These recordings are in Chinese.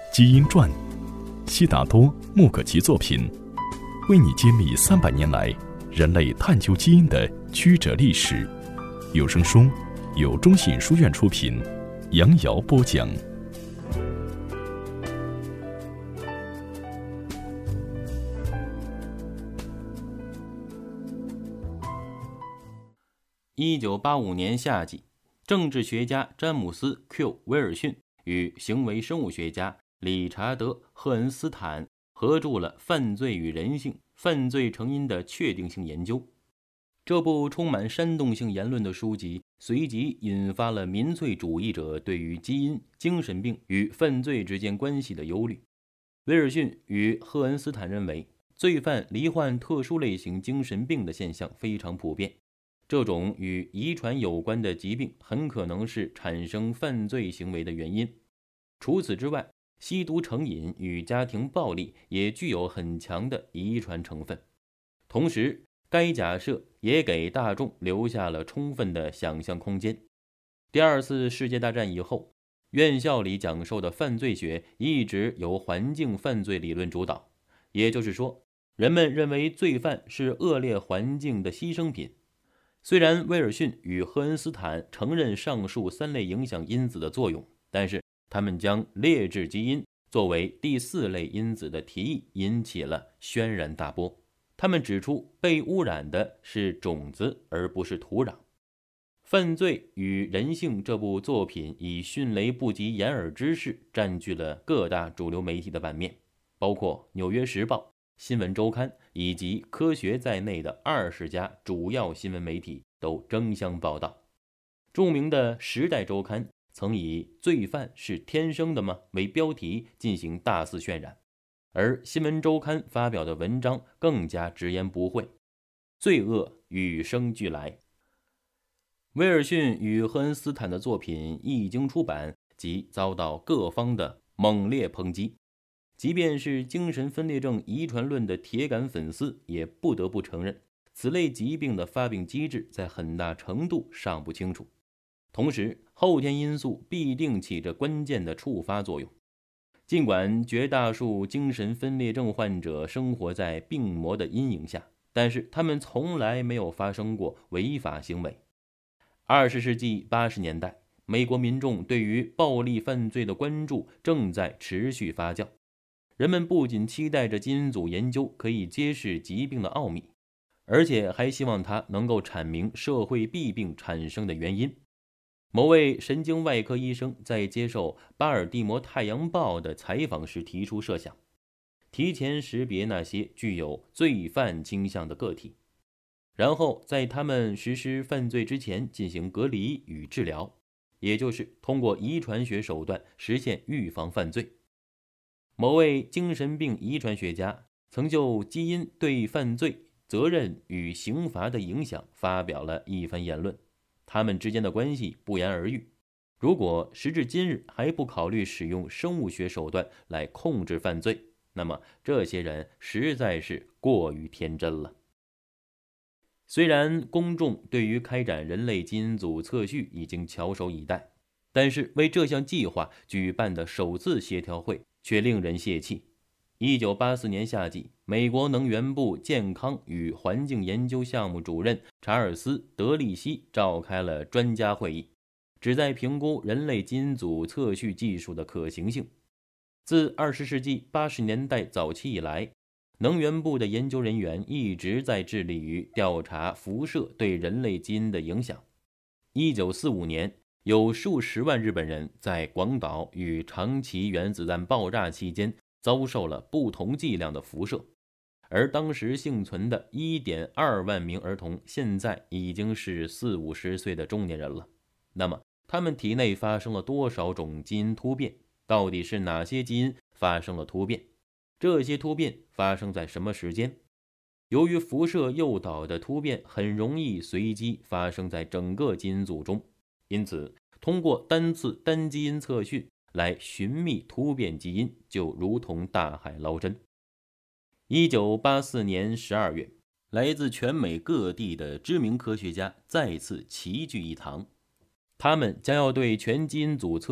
基因传，悉达多·穆可奇作品，为你揭秘300年来人类探究基因的曲折历史。有声书由中信书院出品，杨瑶播讲。 1985年夏季，政治学家詹姆斯 ·Q· 威尔逊与行为生物学家理查德·赫恩斯坦合著了《犯罪与人性：犯罪成因的确定性研究》。这部充满煽动性言论的书籍随即引发了民粹主义者对于基因、精神病与犯罪之间关系的忧虑。威尔逊与赫恩斯坦认为，罪犯罹患特殊类型精神病的现象非常普遍，这种与遗传有关的疾病很可能是产生犯罪行为的原因。除此之外，吸毒成瘾与家庭暴力也具有很强的遗传成分。同时，该假设也给大众留下了充分的想象空间。第二次世界大战以后，院校里讲授的犯罪学一直由环境犯罪理论主导，也就是说，人们认为罪犯是恶劣环境的牺牲品。虽然威尔逊与赫恩斯坦承认上述3类影响因子的作用，但是他们将劣质基因作为第4类因子的提议引起了轩然大波。他们指出，被污染的是种子而不是土壤。《犯罪与人性》这部作品以迅雷不及掩耳之势占据了各大主流媒体的版面，包括《纽约时报》、《新闻周刊》以及《科学》在内的20家主要新闻媒体都争相报道。著名的《时代周刊》曾以“罪犯是天生的吗”为标题进行大肆渲染，而《新闻周刊》发表的文章更加直言不讳：“罪恶与生俱来。”威尔逊与赫恩斯坦的作品一经出版，即遭到各方的猛烈抨击。即便是精神分裂症遗传论的铁杆粉丝，也不得不承认，此类疾病的发病机制在很大程度尚不清楚。同时，后天因素必定起着关键的触发作用。尽管绝大数精神分裂症患者生活在病魔的阴影下，但是他们从来没有发生过违法行为。20世纪80年代，美国民众对于暴力犯罪的关注正在持续发酵。人们不仅期待着基因组研究可以揭示疾病的奥秘，而且还希望它能够阐明社会弊病产生的原因。某位神经外科医生在接受巴尔的摩太阳报的采访时提出设想，提前识别那些具有罪犯倾向的个体，然后在他们实施犯罪之前进行隔离与治疗，也就是通过遗传学手段实现预防犯罪。某位精神病遗传学家曾就基因对犯罪、责任与刑罚的影响发表了一番言论。他们之间的关系不言而喻。如果时至今日还不考虑使用生物学手段来控制犯罪，那么这些人实在是过于天真了。虽然公众对于开展人类基因组测序已经翘首以待，但是为这项计划举办的首次协调会却令人泄气。1984年夏季，美国能源部健康与环境研究项目主任查尔斯·德利希召开了专家会议，旨在评估人类基因组测序技术的可行性。自20世纪80年代早期以来，能源部的研究人员一直在致力于调查辐射对人类基因的影响。1945年，有数十万日本人在广岛与长崎原子弹爆炸期间遭受了不同剂量的辐射，而当时幸存的 1.2 万名儿童现在已经是40-50岁的中年人了。那么他们体内发生了多少种基因突变？到底是哪些基因发生了突变？这些突变发生在什么时间？由于辐射诱导的突变很容易随机发生在整个基因组中，因此通过单次单基因测序来寻觅突变基因，就如同大海捞针。1984年12月，来自全美各地的知名科学家再次齐聚一堂，他们将要对全基因组测序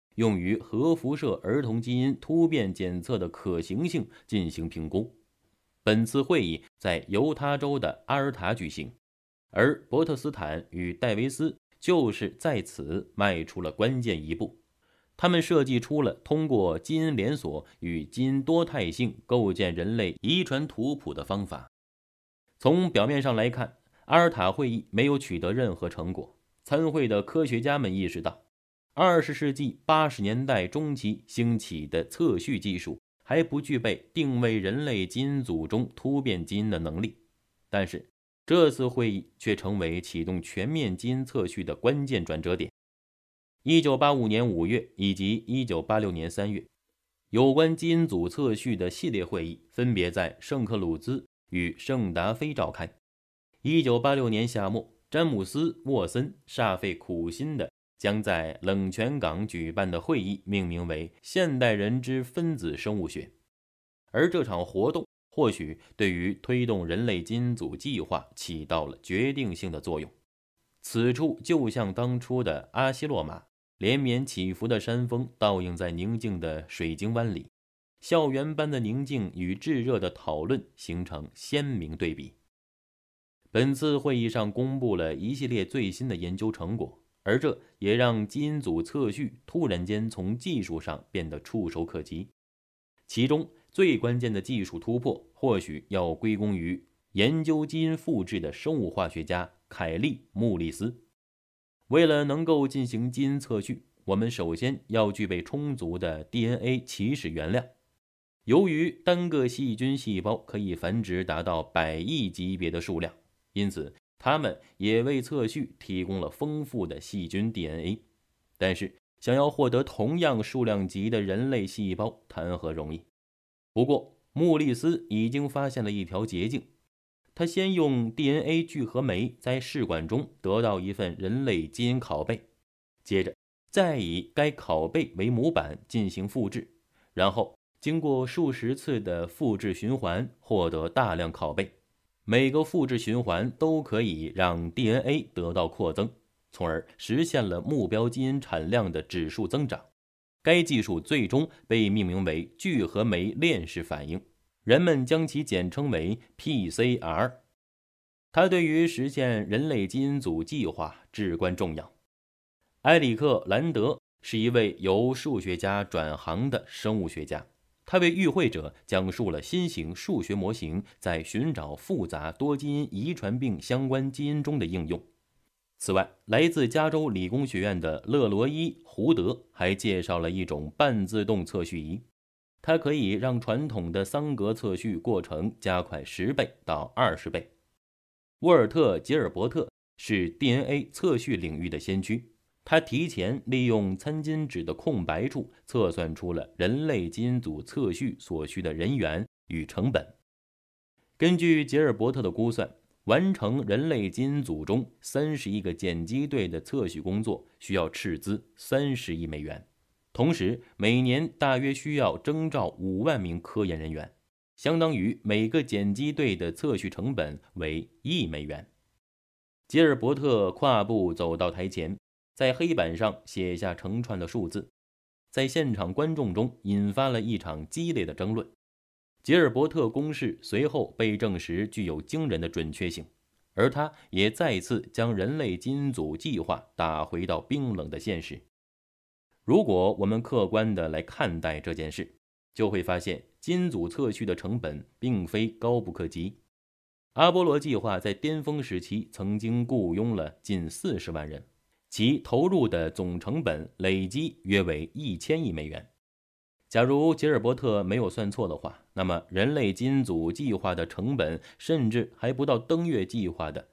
用于核辐射儿童基因突变检测的可行性进行评估。本次会议在犹他州的阿尔塔举行，而伯特斯坦与戴维斯就是在此迈出了关键一步。他们设计出了通过基因连锁与基因多态性构建人类遗传图谱的方法。从表面上来看，阿尔塔会议没有取得任何成果。参会的科学家们意识到，20世纪80年代中期兴起的测序技术还不具备定位人类基因组中突变基因的能力。但是这次会议却成为启动全面基因测序的关键转折点。1985年5月以及1986年3月，有关基因组测序的系列会议分别在圣克鲁兹与圣达菲召开。1986年夏末，詹姆斯·沃森煞费苦心地将在冷泉港举办的会议命名为现代人之分子生物学，而这场活动或许对于推动人类基因组计划起到了决定性的作用。此处就像当初的阿西洛马，连绵起伏的山峰倒映在宁静的水晶湾里，校园般的宁静与炙热的讨论形成鲜明对比。本次会议上公布了一系列最新的研究成果，而这也让基因组测序突然间从技术上变得触手可及。其中最关键的技术突破或许要归功于研究基因复制的生物化学家凯利·穆利斯。为了能够进行基因测序，我们首先要具备充足的 DNA 起始原料。由于单个细菌细胞可以繁殖达到100亿级别的数量，因此它们也为测序提供了丰富的细菌 DNA。 但是想要获得同样数量级的人类细胞谈何容易。不过穆利斯已经发现了一条捷径，他先用 DNA 聚合酶在试管中得到一份人类基因拷贝，接着再以该拷贝为模板进行复制，然后经过数十次的复制循环获得大量拷贝。每个复制循环都可以让 DNA 得到扩增，从而实现了目标基因产量的指数增长。该技术最终被命名为聚合酶链式反应，人们将其简称为 PCR。 它对于实现人类基因组计划至关重要。埃里克·兰德是一位由数学家转行的生物学家，他为与会者讲述了新型数学模型在寻找复杂多基因遗传病相关基因中的应用。此外，来自加州理工学院的勒罗伊·胡德还介绍了一种半自动测序仪，它可以让传统的桑格测序过程加快10倍到20倍。沃尔特·吉尔伯特是 DNA 测序领域的先驱，他提前利用餐巾纸的空白处测算出了人类基因组测序所需的人员与成本。根据吉尔伯特的估算，完成人类基因组中31个碱基对的测序工作需要斥资30亿美元，同时每年大约需要征召5万名科研人员，相当于每个碱基对的测序成本为1亿美元。吉尔伯特跨步走到台前，在黑板上写下成串的数字，在现场观众中引发了一场激烈的争论。吉尔伯特公式随后被证实具有惊人的准确性，而他也再次将人类基因组计划打回到冰冷的现实。如果我们客观地来看待这件事，就会发现基因组测序的成本并非高不可及。阿波罗计划在巅峰时期曾经雇佣了近40万人，其投入的总成本累积约为1000亿美元。假如吉尔伯特没有算错的话，那么人类基因组计划的成本甚至还不到登月计划的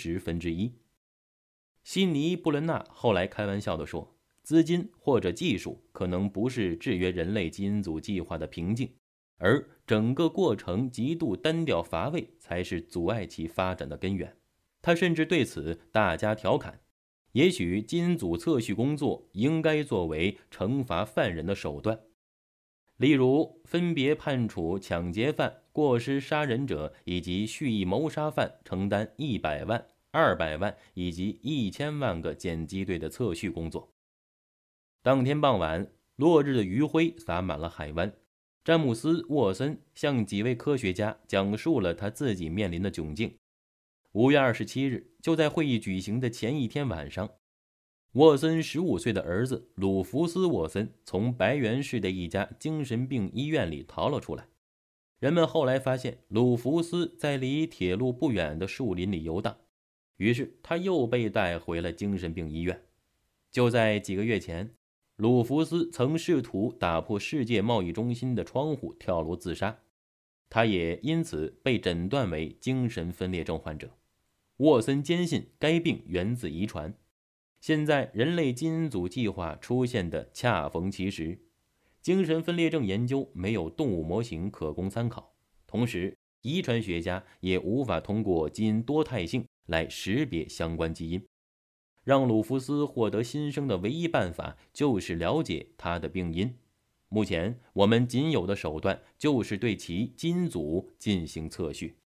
1/30。悉尼·布伦纳后来开玩笑地说，资金或者技术可能不是制约人类基因组计划的瓶颈，而整个过程极度单调乏味才是阻碍其发展的根源。他甚至对此大加调侃，也许基因组测序工作应该作为惩罚犯人的手段，例如分别判处抢劫犯、过失杀人者以及蓄意谋杀犯承担100万、200万以及1000万个碱基对的测序工作。 当天傍晚，落日的余晖洒满了海湾。詹姆斯·沃森向几位科学家讲述了他自己面临的窘境。5月27日，就在会议举行的前一天晚上，沃森15岁的儿子鲁弗斯·沃森从白原市的一家精神病医院里逃了出来。人们后来发现，鲁弗斯在离铁路不远的树林里游荡，于是他又被带回了精神病医院。就在几个月前，鲁弗斯曾试图打破世界贸易中心的窗户跳楼自杀，他也因此被诊断为精神分裂症患者。沃森坚信该病源自遗传。现在人类基因组计划出现的恰逢其时，精神分裂症研究没有动物模型可供参考，同时遗传学家也无法通过基因多态性来识别相关基因。让鲁弗斯获得新生的唯一办法就是了解他的病因。目前我们仅有的手段就是对其基因组进行测序。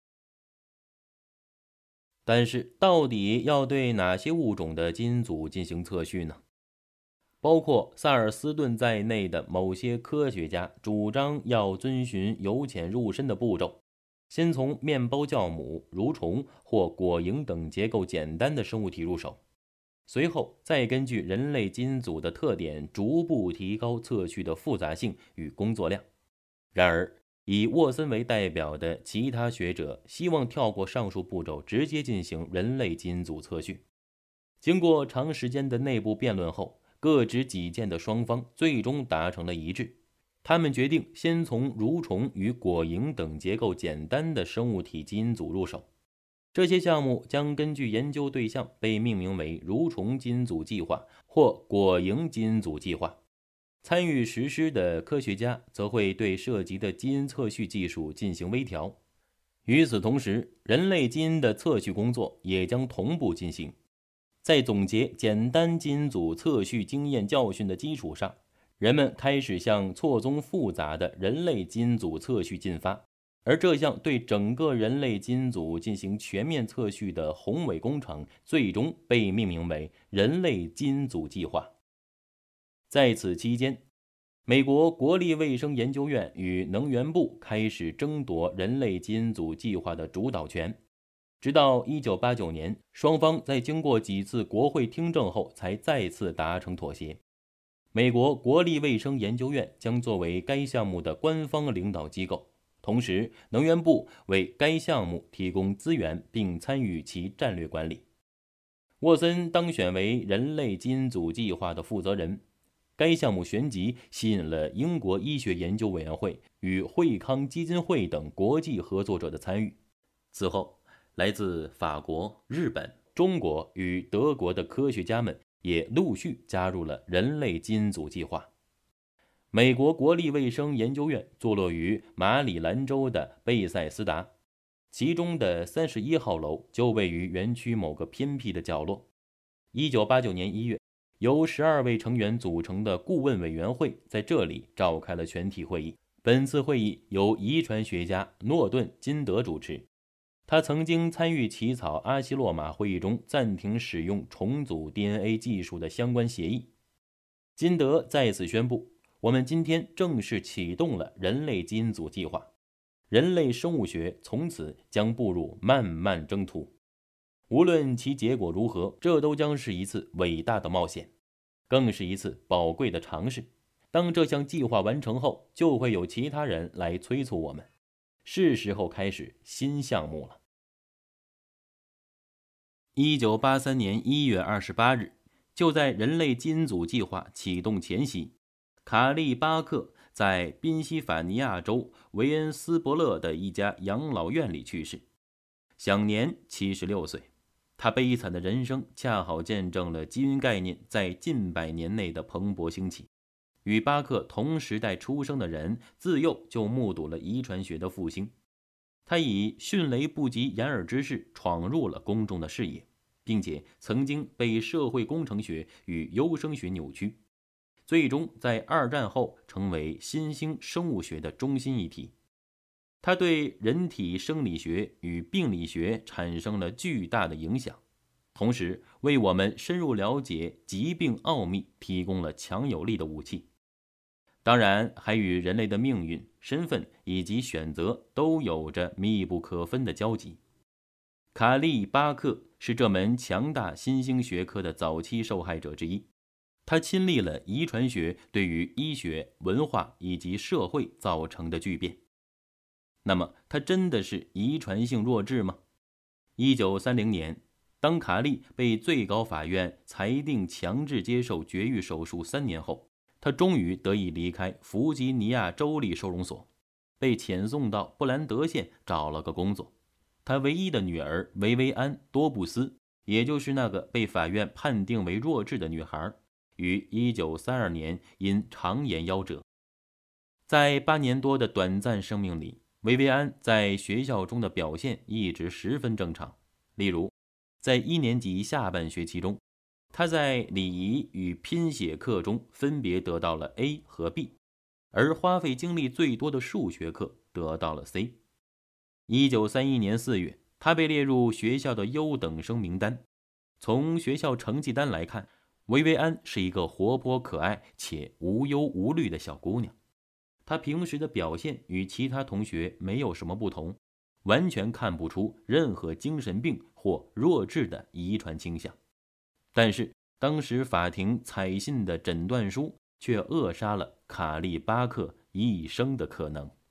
但是到底要对哪些物种的基因组进行测序呢？包括萨尔斯顿在内的某些科学家主张要遵循由浅入深的步骤，先从面包酵母、蠕虫或果蝇等结构简单的生物体入手，随后再根据人类基因组的特点逐步提高测序的复杂性与工作量。然而，以沃森为代表的其他学者希望跳过上述步骤，直接进行人类基因组测序。经过长时间的内部辩论后，各执己见的双方最终达成了一致。他们决定先从蠕虫与果蝇等结构简单的生物体基因组入手。这些项目将根据研究对象被命名为蠕虫基因组计划或果蝇基因组计划。参与实施的科学家则会对涉及的基因测序技术进行微调。与此同时，人类基因的测序工作也将同步进行。在总结简单基因组测序经验教训的基础上，人们开始向错综复杂的人类基因组测序进发。而这项对整个人类基因组进行全面测序的宏伟工程，最终被命名为人类基因组计划。在此期间，美国国立卫生研究院与能源部开始争夺人类基因组计划的主导权。直到1989年，双方在经过几次国会听证后才再次达成妥协。美国国立卫生研究院将作为该项目的官方领导机构，同时能源部为该项目提供资源并参与其战略管理。沃森当选为人类基因组计划的负责人。该项目旋即吸引了英国医学研究委员会与惠康基金会等国际合作者的参与。此后，来自法国、日本、中国与德国的科学家们也陆续加入了人类基因组计划。美国国立卫生研究院坐落于马里兰州的贝塞斯达，其中的31号楼就位于园区某个偏僻的角落。1989年1月，由12位成员组成的顾问委员会在这里召开了全体会议。本次会议由遗传学家诺顿·金德主持，他曾经参与起草阿希洛马会议中暂停使用重组 DNA 技术的相关协议。金德在此宣布，我们今天正式启动了人类基因组计划，人类生物学从此将步入漫漫征途。无论其结果如何，这都将是一次伟大的冒险，更是一次宝贵的尝试。当这项计划完成后，就会有其他人来催促我们，是时候开始新项目了。1983年1月28日，就在人类基因组计划启动前夕，卡利·巴克在宾夕法尼亚州维恩斯伯勒的一家养老院里去世，享年76岁。他悲惨的人生恰好见证了基因概念在近100年内的蓬勃兴起。与巴克同时代出生的人，自幼就目睹了遗传学的复兴。他以迅雷不及掩耳之势闯入了公众的视野，并且曾经被社会工程学与优生学扭曲，最终在2战后成为新兴生物学的中心议题。他对人体生理学与病理学产生了巨大的影响。 同时为我们深入了解疾病奥秘提供了强有力的武器。当然，还与人类的命运、身份以及选择都有着密不可分的交集。卡利·巴克是这门强大新兴学科的早期受害者之一，他亲历了遗传学对于医学、文化以及社会造成的巨变。那么，他真的是遗传性弱智吗？1930年，当卡利被最高法院裁定强制接受绝育手术3年后，他终于得以离开弗吉尼亚州立收容所，被遣送到布兰德县找了个工作。他唯一的女儿维维安·多布斯，也就是那个被法院判定为弱智的女孩，于1932年因肠炎夭折。在8年多的短暂生命里，维维安在学校中的表现一直十分正常。例如，在1年级下半学期中，他在礼仪与拼写课中分别得到了 A 和 B， 而花费精力最多的数学课得到了 C。1931年4月，他被列入学校的优等生名单。从学校成绩单来看，维维安是一个活泼可爱且无忧无虑的小姑娘。她平时的表现与其他同学没有什么不同，完全看不出任何精神病或弱智的遗传倾向。但是当时法庭采信的诊断书却扼杀了卡利·巴克一生的可能。